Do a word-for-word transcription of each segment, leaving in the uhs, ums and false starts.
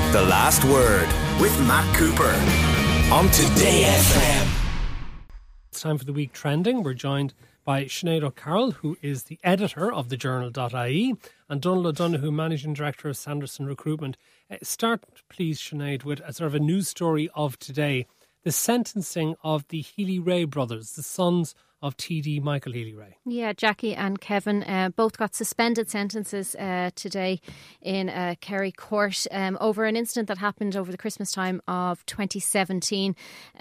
The Last Word with Matt Cooper on Today F M. It's time for the week trending. We're joined by Sinead O'Carroll, who is the editor of the journal dot I E, and Donald O'Donoghue, managing director of Sanderson Recruitment. Uh, start, please, Sinead, with a sort of a news story of today: the sentencing of the Healy-Rae brothers, the sons of T D Michael Healy-Rae. Yeah, Jackie and Kevin uh, both got suspended sentences uh, today in uh, Kerry Court um, over an incident that happened over the Christmas time of twenty seventeen.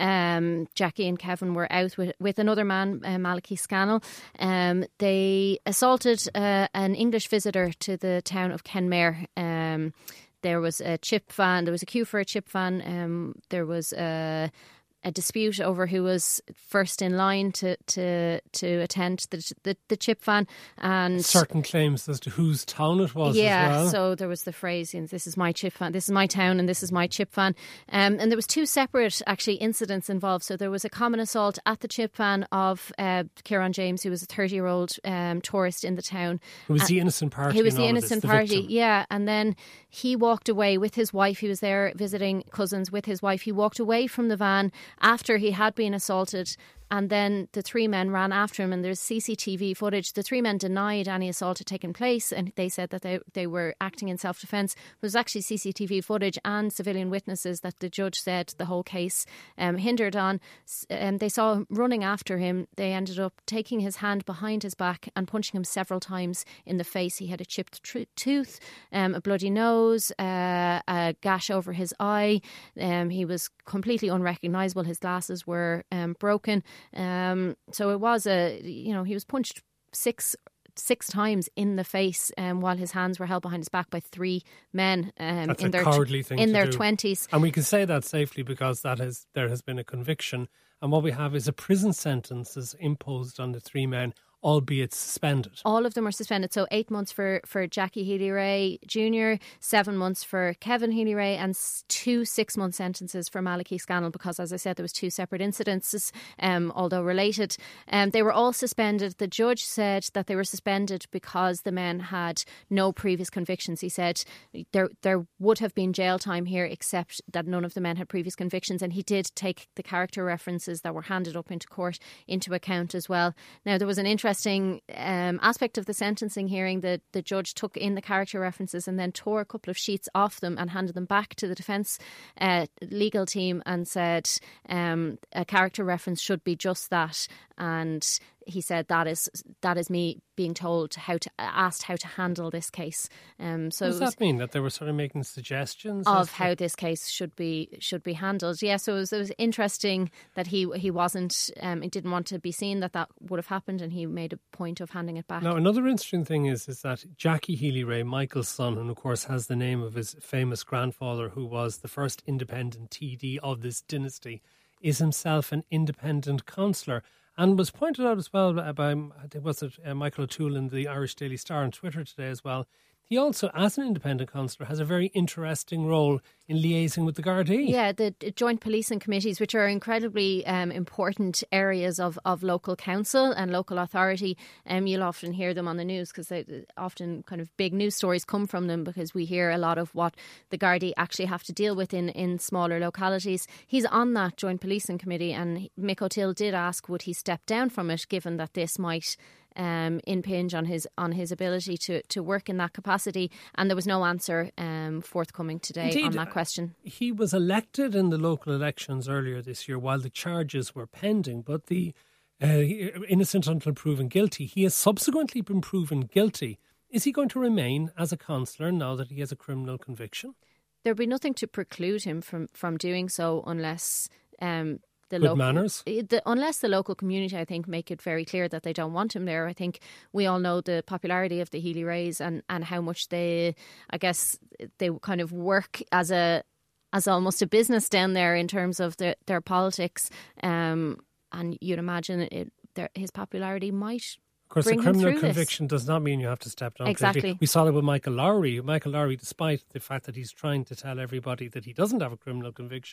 Um, Jackie and Kevin were out with, with another man, uh, Malachy Scannell. Um, they assaulted uh, an English visitor to the town of Kenmare. Um, there was a chip van, there was a queue for a chip van. Um, there was a... a dispute over who was first in line to to, to attend the, the the chip van, and certain claims as to whose town it was. Yeah, as well. So there was the phrase, you know, "This is my chip van, this is my town, and this is my chip van." Um, and there was two separate actually incidents involved. So there was a common assault at the chip van of uh, Kieran James, who was a thirty-year-old um, tourist in the town. Who was and the innocent party? He was in the all innocent of this, the party, victim. yeah. And then he walked away with his wife. He was there visiting cousins with his wife. He walked away from the van after he had been assaulted, and then the three men ran after him, and there's C C T V footage. The three men denied any assault had taken place, and they said that they, they were acting in self-defence. There was actually C C T V footage and civilian witnesses that the judge said the whole case um, hindered on. Um, they saw him running after him. They ended up taking his hand behind his back and punching him several times in the face. He had a chipped tr- tooth, um, a bloody nose, uh, a gash over his eye. Um, he was completely unrecognisable. His glasses were um, broken. Um, so it was a, you know, he was punched six six times in the face um, while his hands were held behind his back by three men um, That's in a their cowardly thing in to their do. twenties. And we can say that safely because that has there has been a conviction, and what we have is a prison sentence is imposed on the three men, albeit suspended. All of them are suspended. So eight months for, for Jackie Healy-Rae Junior, seven months for Kevin Healy-Rae, and two six-month sentences for Malachy Scannell, because, as I said, there was two separate incidences, um, although related. Um, they were all suspended. The judge said that they were suspended because the men had no previous convictions. He said there there would have been jail time here, except that none of the men had previous convictions, and he did take the character references that were handed up into court into account as well. Now, there was an interesting Interesting um, aspect of the sentencing hearing that the judge took in the character references and then tore a couple of sheets off them and handed them back to the defence uh, legal team and said um, a character reference should be just that. And he said that is that is me being told how to asked how to handle this case. Um, so what does that mean? That they were sort of making suggestions of to... how this case should be should be handled? Yeah, so it was, it was interesting that he he wasn't um, he didn't want to be seen that that would have happened, and he made a point of handing it back. Now, another interesting thing is is that Jackie Healy-Rae, Michael's son, and of course has the name of his famous grandfather, who was the first independent T D of this dynasty, is himself an independent councillor. And was pointed out as well by, I think, was it uh, Michael O'Toole in the Irish Daily Star on Twitter today as well. He also, as an independent councillor, has a very interesting role in liaising with the Gardaí. Yeah, the joint policing committees, which are incredibly um, important areas of, of local council and local authority. Um, you'll often hear them on the news because they often kind of big news stories come from them, because we hear a lot of what the Gardaí actually have to deal with in, in smaller localities. He's on that joint policing committee, and Mick O'Toole did ask would he step down from it, given that this might Um, impinge on his on his ability to, to work in that capacity, and there was no answer um, forthcoming today Indeed, on that question. He was elected in the local elections earlier this year while the charges were pending, but the uh, innocent until proven guilty. He has subsequently been proven guilty. Is he going to remain as a councillor now that he has a criminal conviction? There'd be nothing to preclude him from, from doing so unless um, the Good local manners? The, unless the local community, I think, make it very clear that they don't want him there. I think we all know the popularity of the Healy-Raes and, and how much they, I guess, they kind of work as a as almost a business down there in terms of the, their politics. Um, and you'd imagine it, their, his popularity might. Of course, bring a criminal him through conviction this. does not mean you have to step down. Exactly. Completely. We saw that with Michael Lowry. Michael Lowry, despite the fact that he's trying to tell everybody that he doesn't have a criminal conviction,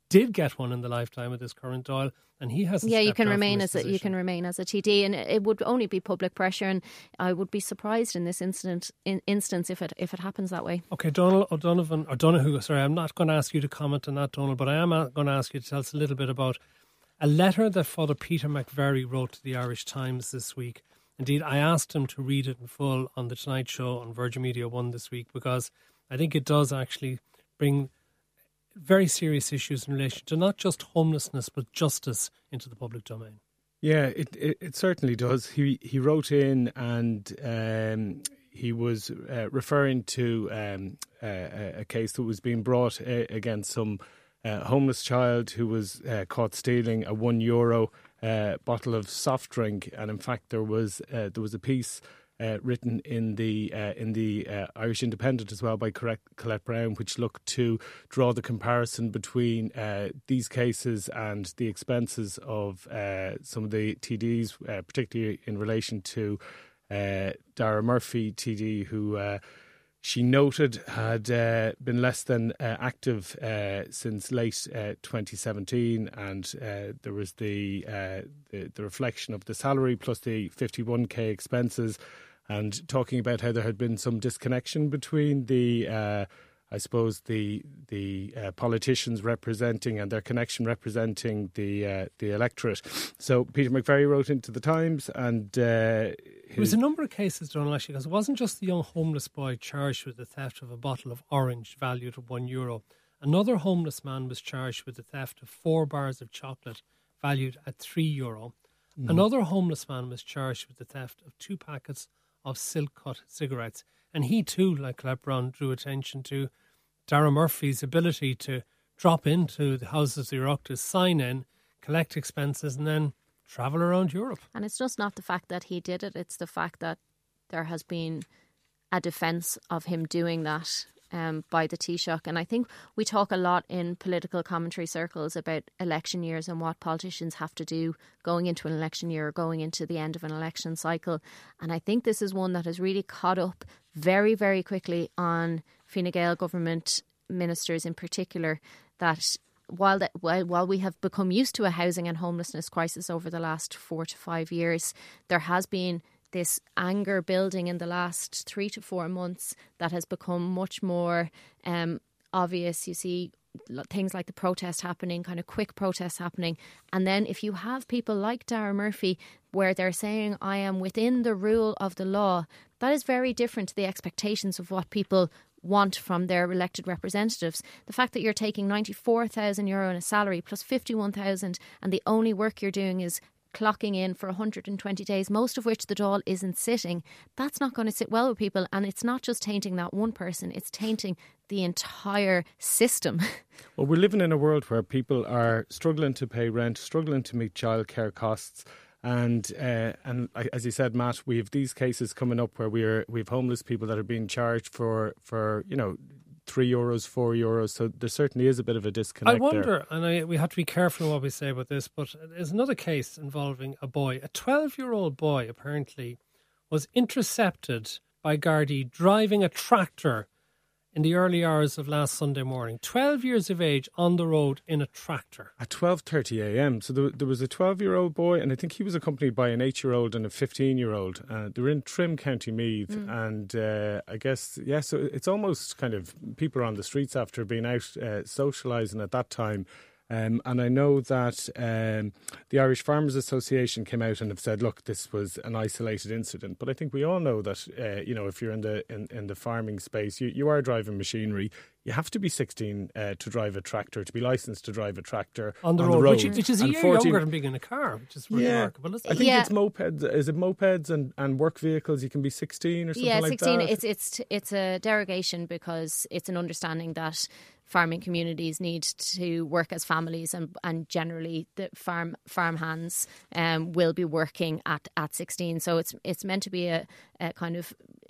did get one in the lifetime of this current Dáil, and he hasn't. Yeah, you can down remain from as his a, you can remain as a T D, and it would only be public pressure. And I would be surprised in this incident in, instance if it if it happens that way. Okay, Donald O'Donovan or Donoghue. Sorry, I'm not going to ask you to comment on that, Donald, but I am going to ask you to tell us a little bit about a letter that Father Peter McVerry wrote to the Irish Times this week. Indeed, I asked him to read it in full on the Tonight Show on Virgin Media One this week, because I think it does actually bring very serious issues in relation to not just homelessness but justice into the public domain. Yeah, it it, it certainly does. He he wrote in and um, he was uh, referring to um, uh, a case that was being brought uh, against some uh, homeless child who was uh, caught stealing a one euro uh, bottle of soft drink, and in fact there was uh, there was a piece Uh, written in the uh, in the uh, Irish Independent as well by Colette Brown, which looked to draw the comparison between uh, these cases and the expenses of uh, some of the T Ds, uh, particularly in relation to uh, Dara Murphy T D, who uh, she noted had uh, been less than uh, active uh, since late uh, twenty seventeen, and uh, there was the, uh, the the reflection of the salary plus the fifty-one k expenses, and talking about how there had been some disconnection between the, uh, I suppose, the the uh, politicians representing and their connection representing the uh, the electorate. So Peter McVerry wrote into the Times, and uh, there was a number of cases, Donald, actually, because it wasn't just the young homeless boy charged with the theft of a bottle of orange valued at one euro. Another homeless man was charged with the theft of four bars of chocolate valued at three euro. Mm. Another homeless man was charged with the theft of two packets of silk-cut cigarettes. And he too, like Colette Brown, drew attention to Dara Murphy's ability to drop into the Houses of the Oireachtas, sign in, collect expenses, and then travel around Europe. And it's just not the fact that he did it, it's the fact that there has been a defence of him doing that um, by the Taoiseach. And I think we talk a lot in political commentary circles about election years and what politicians have to do going into an election year or going into the end of an election cycle. And I think this is one that has really caught up very, very quickly on Fine Gael government ministers in particular, that while that while, while we have become used to a housing and homelessness crisis over the last four to five years, there has been this anger building in the last three to four months that has become much more um, obvious. You see things like the protest happening, kind of quick protests happening. And then if you have people like Dara Murphy, where they're saying, I am within the rule of the law, that is very different to the expectations of what people want from their elected representatives. The fact that you're taking ninety-four thousand euro in a salary plus fifty-one thousand and the only work you're doing is clocking in for one hundred twenty days, most of which the Dáil isn't sitting, that's not going to sit well with people. And it's not just tainting that one person, it's tainting the entire system. Well, we're living in a world where people are struggling to pay rent, struggling to meet childcare costs. And uh, and as you said, Matt, we have these cases coming up where we're we have homeless people that are being charged for, for you know, three euros, four euros. So there certainly is a bit of a disconnect. I wonder, there. and I, we have to be careful what we say about this, but there's another case involving a boy. A twelve-year-old boy apparently was intercepted by Gardaí driving a tractor in the early hours of last Sunday morning. twelve years of age on the road in a tractor. At twelve thirty a.m. So there, there was a twelve-year-old boy, and I think he was accompanied by an eight-year-old and a fifteen-year-old. Uh, they were in Trim, County Meath, mm. and uh, I guess, yeah, so it's almost kind of people are on the streets after being out uh, socialising at that time. Um, and I know that um, the Irish Farmers Association came out and have said, look, this was an isolated incident. But I think we all know that, uh, you know, if you're in the in, in the farming space, you, you are driving machinery. You have to be sixteen uh, to drive a tractor, to be licensed to drive a tractor on the, on road, the road. Which, which is a year fourteen younger than being in a car, which is yeah, remarkable. Isn't it? I think yeah. it's mopeds. Is it mopeds and, and work vehicles? You can be sixteen or something yeah, like sixteen. that? It's it's it's a derogation because it's an understanding that farming communities need to work as families, and, and generally the farm farm hands um, will be working at, at sixteen. So it's it's meant to be a, a kind of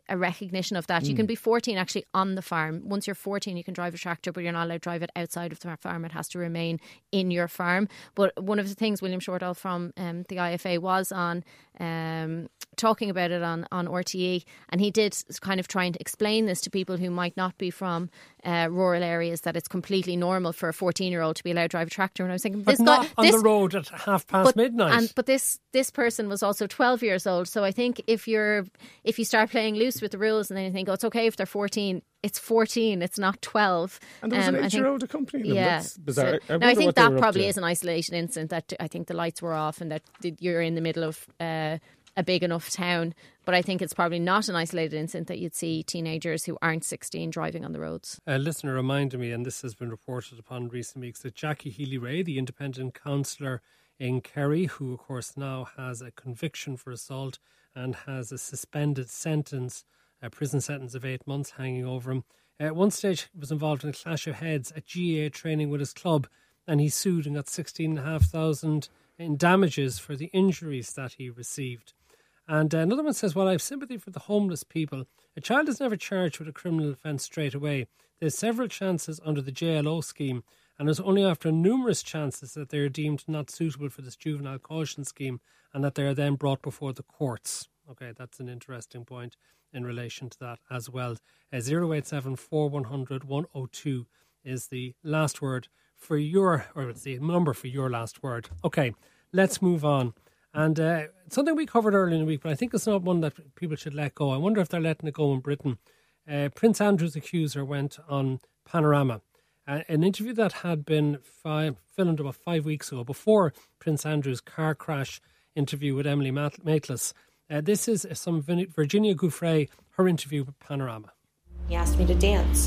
a recognition of that. Mm. You can be fourteen actually on the farm. Once you're fourteen, you can drive a tractor, but you're not allowed to drive it outside of the farm. It has to remain in your farm. But one of the things William Shortall from um, the I F A was on um, talking about it on, on R T E, and he did kind of trying to explain this to people who might not be from uh, rural areas, that it's completely normal for a fourteen-year-old to be allowed to drive a tractor. And I was thinking, but this not guy, on this, the road at half past but, midnight. And, but this this person was also twelve years old. So I think if you're if you start playing loose with the rules and then you think, oh, it's okay if they're fourteen, it's fourteen, it's not twelve. And there was um, an eight-year-old accompanying them. Yeah. That's bizarre. So, I, now, I think that probably to. is an isolated incident, that I think the lights were off and that you're in the middle of uh, a big enough town. But I think it's probably not an isolated incident that you'd see teenagers who aren't sixteen driving on the roads. A listener reminded me, and this has been reported upon in recent weeks, that Jackie Healy-Rae, the independent councillor in Kerry, who of course now has a conviction for assault and has a suspended sentence, a prison sentence of eight months hanging over him. At one stage he was involved in a clash of heads at G A A training with his club, and he sued and got sixteen and a half thousand in damages for the injuries that he received. And uh, another one says, well, I have sympathy for the homeless people. A child is never charged with a criminal offence straight away. There's several chances under the J L O scheme, and it's only after numerous chances that they are deemed not suitable for this juvenile caution scheme and that they are then brought before the courts. Okay, that's an interesting point in relation to that as well. Uh, zero eight seven four one zero zero one zero two is the last word for your, or it's the number for your last word. Okay, let's move on. And uh, something we covered earlier in the week, but I think it's not one that people should let go. I wonder if they're letting it go in Britain. Uh, Prince Andrew's accuser went on Panorama. Uh, an interview that had been five, filmed about five weeks ago, before Prince Andrew's car crash interview with Emily Maitlis. Uh, this is some Virginia Giuffre, her interview with Panorama. He asked me to dance.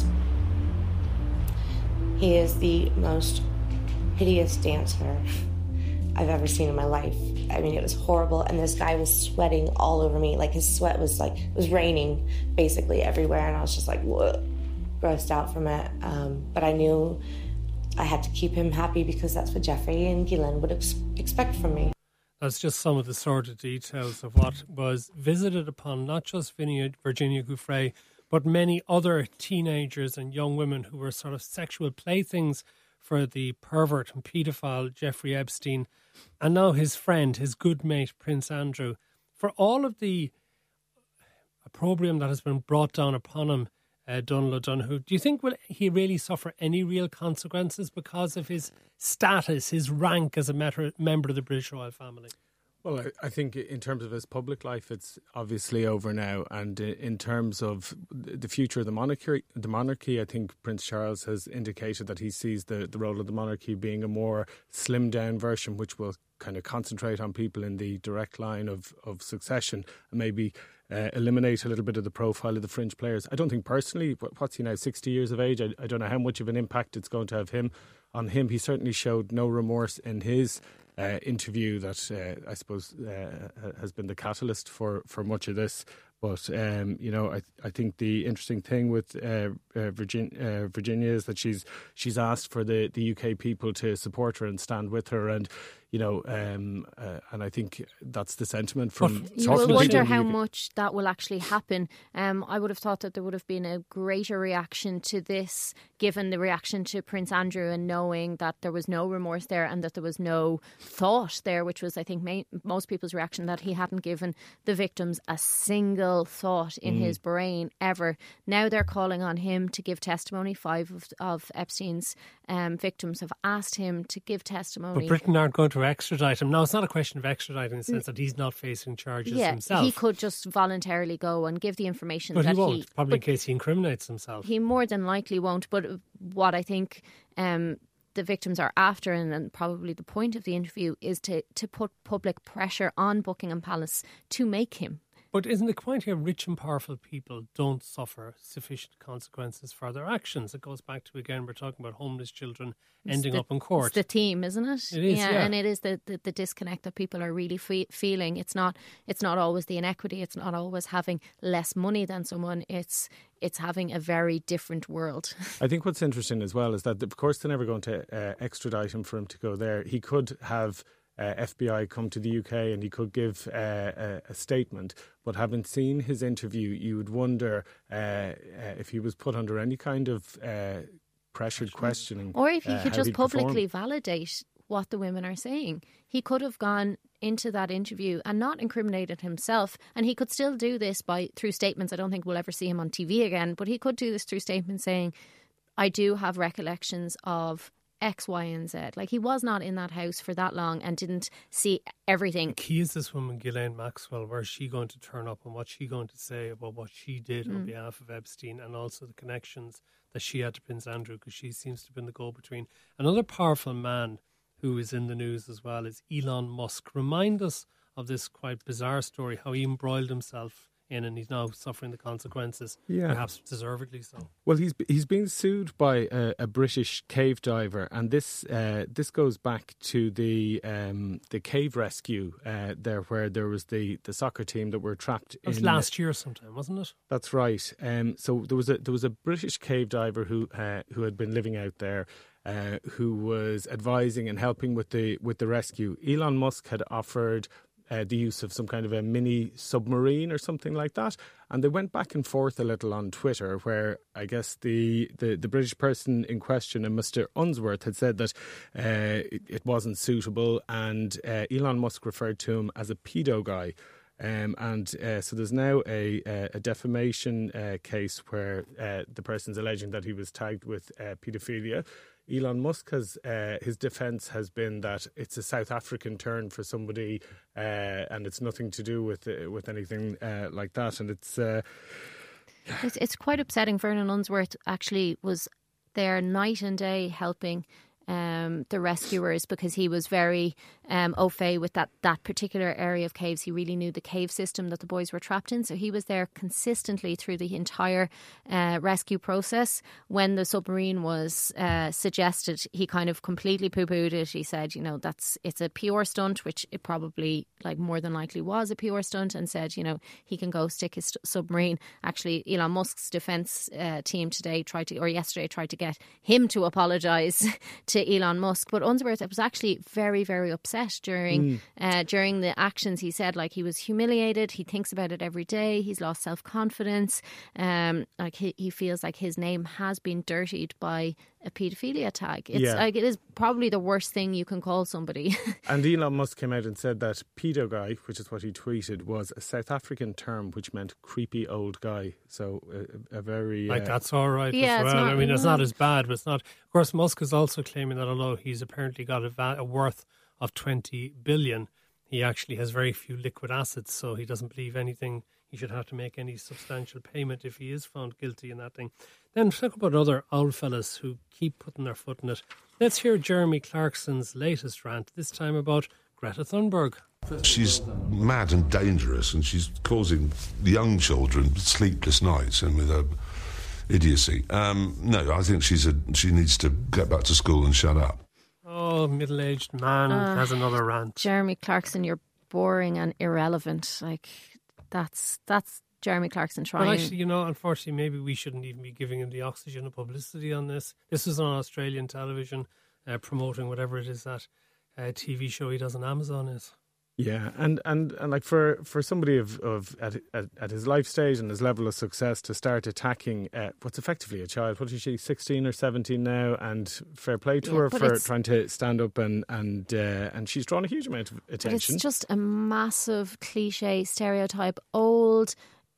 He is the most hideous dancer I've ever seen in my life. I mean, it was horrible, and this guy was sweating all over me. Like, his sweat was like, it was raining basically everywhere, and I was just like, whoa, grossed out from it. Um, but I knew I had to keep him happy because that's what Jeffrey and Ghislaine would ex- expect from me. That's just some of the sordid details of what was visited upon not just Virginia, Virginia Giuffre, but many other teenagers and young women who were sort of sexual playthings for the pervert and paedophile Jeffrey Epstein, and now his friend, his good mate, Prince Andrew. For all of the opprobrium that has been brought down upon him, uh, Donald O'Donoghue, do you think will he really suffer any real consequences because of his status, his rank as a member of the British royal family? Well, I, I think in terms of his public life, it's obviously over now. And in terms of the future of the monarchy, the monarchy, I think Prince Charles has indicated that he sees the, the role of the monarchy being a more slimmed down version, which will kind of concentrate on people in the direct line of, of succession and maybe uh, eliminate a little bit of the profile of the fringe players. I don't think personally, what's he now, sixty years of age? I, I don't know how much of an impact it's going to have him on him. He certainly showed no remorse in his Uh, interview that uh, I suppose uh, has been the catalyst for, for much of this. But, um, you know, I I think the interesting thing with uh, uh, Virginia, uh, Virginia is that she's she's asked for the, the U K people to support her and stand with her. And, you know, um, uh, and I think that's the sentiment from... You will wonder how much that will actually happen. Um, I would have thought that there would have been a greater reaction to this, given the reaction to Prince Andrew and knowing that there was no remorse there and that there was no thought there, which was, I think, ma- most people's reaction, that he hadn't given the victims a single thought in mm. his brain ever. Now they're calling on him to give testimony. Five of, of Epstein's um, victims have asked him to give testimony. But Britain aren't going to extradite him. Now, it's not a question of extraditing in the sense that he's not facing charges yeah, himself. He could just voluntarily go and give the information but that he won't, he, probably in case he incriminates himself. He more than likely won't. But what I think um, the victims are after, and, and probably the point of the interview, is to, to put public pressure on Buckingham Palace to make him. But isn't the point here rich and powerful people don't suffer sufficient consequences for their actions? It goes back to, again, we're talking about homeless children ending the, up in court. It's the theme, isn't it? It is, yeah. yeah. And it is the, the, the disconnect that people are really fe- feeling. It's not it's not always the inequity. It's not always having less money than someone. It's it's having a very different world. I think what's interesting as well is that, of course, they're never going to uh, extradite him for him to go there. He could have uh, F B I come to the U K and he could give uh, a, a statement. But having seen his interview, you would wonder uh, uh, if he was put under any kind of uh, pressured questioning. Or if he uh, could how just he'd publicly perform. validate what the women are saying. He could have gone into that interview and not incriminated himself, and he could still do this by through statements. I don't think we'll ever see him on T V again, but he could do this through statements saying, I do have recollections of X, Y and Z. Like, he was not in that house for that long and didn't see everything. The key is this woman, Ghislaine Maxwell. Where's she going to turn up and what's she going to say about what she did mm. on behalf of Epstein, and also the connections that she had to Prince Andrew, because she seems to have been the go-between. Another powerful man who is in the news as well is Elon Musk. Remind us of this quite bizarre story, how he embroiled himself in, and he's now suffering the consequences, yeah. perhaps deservedly so. Well, he's he's been sued by a, a British cave diver, and this uh, this goes back to the um, the cave rescue uh, there, where there was the, the soccer team that were trapped. It was in last year sometime, wasn't it? That's right. Um, so there was a there was a British cave diver who uh, who had been living out there. Uh, who was advising and helping with the with the rescue. Elon Musk had offered uh, the use of some kind of a mini submarine or something like that, and they went back and forth a little on Twitter, where I guess the, the, the British person in question, and Mister Unsworth, had said that uh, it, it wasn't suitable, and uh, Elon Musk referred to him as a pedo guy. Um, and uh, so there's now a, a defamation uh, case where uh, the person's alleging that he was tagged with uh, paedophilia. Elon Musk has, uh, his defence has been that it's a South African term for somebody, uh, and it's nothing to do with uh, with anything uh, like that. And it's, uh, it's it's quite upsetting. Vernon Unsworth actually was there night and day helping um, the rescuers, because he was very um, au fait with that, that particular area of caves. He really knew the cave system that the boys were trapped in. So he was there consistently through the entire uh, rescue process. When the submarine was uh, suggested, he kind of completely poo-pooed it. He said, you know, that's it's a P R stunt, which it probably, like, more than likely was a P R stunt, and said, you know, he can go stick his submarine. Actually, Elon Musk's defence uh, team today tried to, or yesterday tried to get him to apologise to Elon Musk. But Unsworth was actually very, very upset during mm. uh, during the actions. He said, like, he was humiliated. He thinks about it every day. He's lost self-confidence. Um, like he, he feels like his name has been dirtied by a paedophilia tag. It's yeah. like, it is probably the worst thing you can call somebody. And Elon Musk came out and said that pedo guy, which is what he tweeted, was a South African term which meant creepy old guy. So a, a very... Like, uh, that's all right yeah, as well. Not, I mean, it's not as bad, but it's not... Of course, Musk is also claiming that although he's apparently got a, va- a worth of twenty billion, he actually has very few liquid assets, so he doesn't believe anything. He should have to make any substantial payment if he is found guilty in that thing. Then talk about other old fellas who keep putting their foot in it. Let's hear Jeremy Clarkson's latest rant, this time about Greta Thunberg. She's mad and dangerous, and she's causing young children sleepless nights and with her idiocy. Um, no, I think she's a, she needs to get back to school and shut up. Oh, middle-aged man uh, has another rant. Jeremy Clarkson, you're boring and irrelevant. Like, that's that's Jeremy Clarkson trying. Well, actually, you know, unfortunately, maybe we shouldn't even be giving him the oxygen of publicity on this. This is on Australian television, uh, promoting whatever it is that uh, T V show he does on Amazon is. Yeah, and, and, and like for, for somebody of, of at, at at his life stage and his level of success to start attacking uh, what's effectively a child, what is she, sixteen or seventeen now, and fair play to yeah, her for trying to stand up and and uh, and she's drawn a huge amount of attention. It's just a massive cliche stereotype, old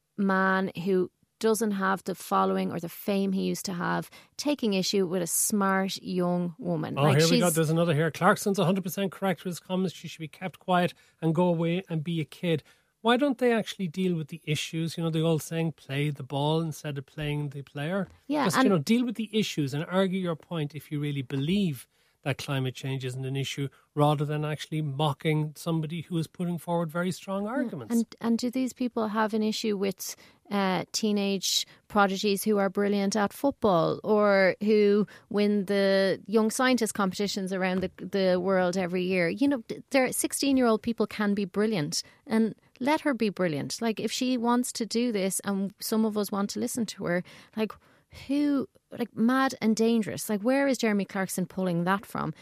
man who doesn't have the following or the fame he used to have, taking issue with a smart young woman. Oh, like, here we go. There's another here. Clarkson's one hundred percent correct with his comments. She should be kept quiet and go away and be a kid. Why don't they actually deal with the issues? You know, the old saying, play the ball instead of playing the player. Yeah, Just, and you know, deal with the issues and argue your point if you really believe that climate change isn't an issue, rather than actually mocking somebody who is putting forward very strong arguments. And and do these people have an issue with uh, teenage prodigies who are brilliant at football, or who win the young scientist competitions around the the world every year? You know, there sixteen-year-old people can be brilliant, and let her be brilliant. Like, if she wants to do this, and some of us want to listen to her, like, who, like, mad and dangerous. Like, where is Jeremy Clarkson pulling that from?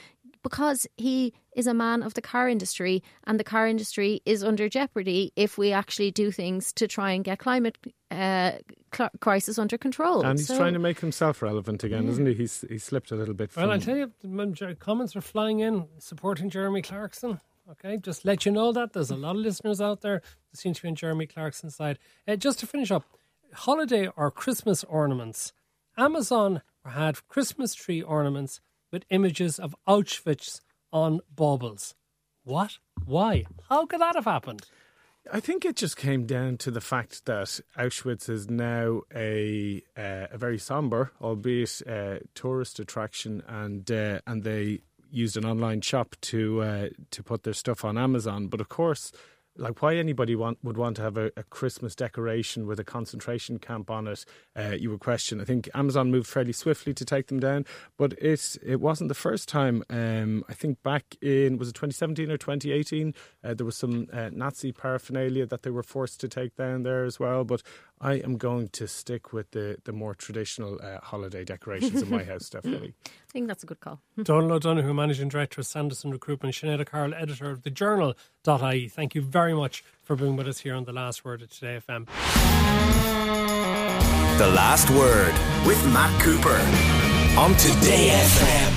because he is a man of the car industry, and the car industry is under jeopardy if we actually do things to try and get climate uh, cl- crisis under control. And he's so, trying to make himself relevant again, yeah. isn't he? He's he slipped a little bit. From... Well, I tell you, the comments are flying in supporting Jeremy Clarkson. Okay, just let you know that there's a lot of listeners out there that seem to be on Jeremy Clarkson's side. Uh, just to finish up, holiday or Christmas ornaments. Amazon had Christmas tree ornaments with images of Auschwitz on baubles. What? Why? How could that have happened? I think it just came down to the fact that Auschwitz is now a uh, a very sombre, albeit uh, tourist attraction, and uh, and they used an online shop to uh, to put their stuff on Amazon. But of course, like why anybody want, would want to have a, a Christmas decoration with a concentration camp on it, uh, you would question. I think Amazon moved fairly swiftly to take them down, but it it wasn't the first time. Um, I think back in, was it twenty seventeen or twenty eighteen, uh, there was some uh, Nazi paraphernalia that they were forced to take down there as well. But I am going to stick with the, the more traditional uh, holiday decorations in my house, definitely. I think that's a good call. Donald O'Donoghue, Managing Director of Sanderson Recruitment, Sinead Carroll, Editor of the Journal dot I E. Thank you very much for being with us here on The Last Word at Today F M. The Last Word with Matt Cooper on Today F M.